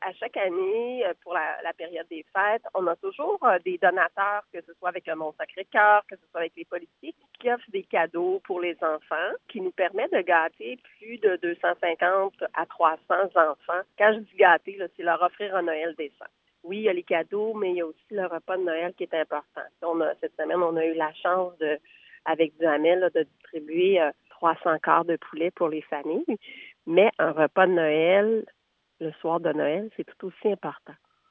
À chaque année, pour la période des fêtes, on a toujours des donateurs, que ce soit avec le Mont-Sacré-Cœur, que ce soit avec les politiques, qui offrent des cadeaux pour les enfants, qui nous permet de gâter plus de 250 à 300 enfants. Quand je dis gâter, là, c'est leur offrir un Noël décent. Oui, il y a les cadeaux, mais il y a aussi le repas de Noël qui est important. Cette semaine, on a eu la chance avec Duhamel, de distribuer 300 quarts de poulet pour les familles. Mais un repas de Noël, le soir de Noël, c'est tout aussi important.